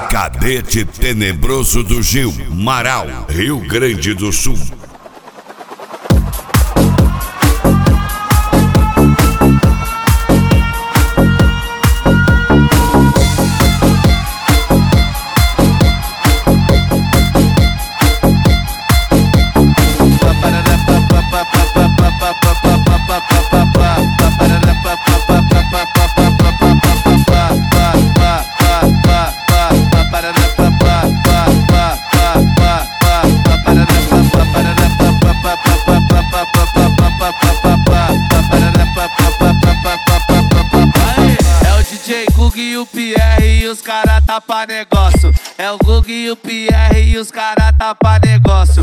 Cadete Tenebroso do Gil, Marau, Rio Grande do Sul. E o Pierre e os cara tapa negócio. É o Gug e o Pierre e os cara tapa negócio.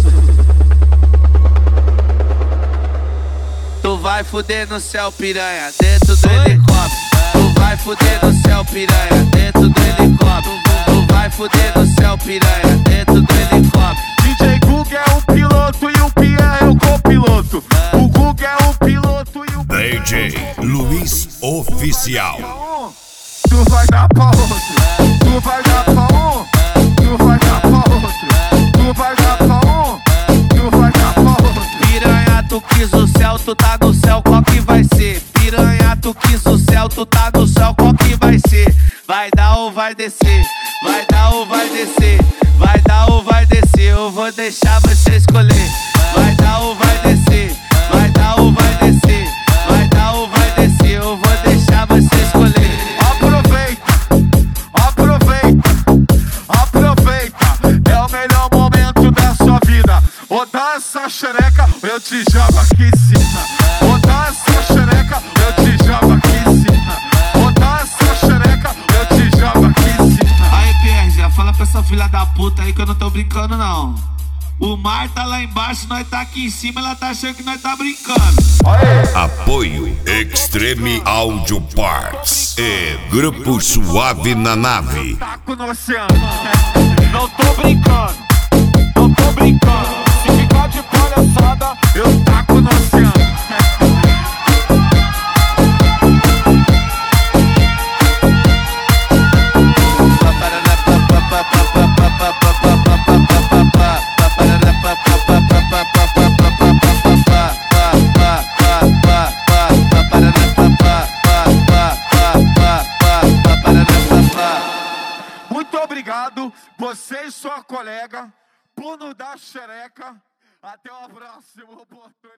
Tu vai fuder no céu, piranha, dentro do helicóptero. Tu vai fuder no céu, piranha, dentro do helicóptero. Tu vai fuder no céu, piranha, dentro do helicóptero. DJ Gug é o piloto e o Pierre é o copiloto. O Gug é o piloto e o DJ Luiz Oficial. Tu vai dar pra outro, tu vai dar pra um, tu vai dar pra outro, tu vai dar pra um, tu vai dar pra outro. Piranha, tu quis o céu, tu tá no céu, qual que vai ser? Piranha, tu quis o céu, tu tá no céu, qual que vai ser? Vai dar ou vai descer? Vai dar ou vai descer? Vai dar ou vai descer? Eu vou deixar você escolher. Vai dar ou vai descer? Vai dar ou vai descer? Vai dar ou vai descer? Eu vou deixar você escolher. Ou dá essa xereca, eu te jogo aqui em cima. Ou dá essa xereca, eu te jogo aqui em cima. Ou dá essa xereca, eu te jogo aqui em cima. Aí, Pierre, já fala pra essa filha da puta aí que eu não tô brincando, não. O mar tá lá embaixo, nós tá aqui em cima, ela tá achando que nós tá brincando. Apoio Extreme Audio Parts e Grupo Suave na Nave. Taco no oceano. Não tô brincando, não tô brincando. Se ficar de palhaçada, eu taco no oceano. Muito obrigado, você e sua colega, por nos dar xereca. Até uma próxima oportunidade.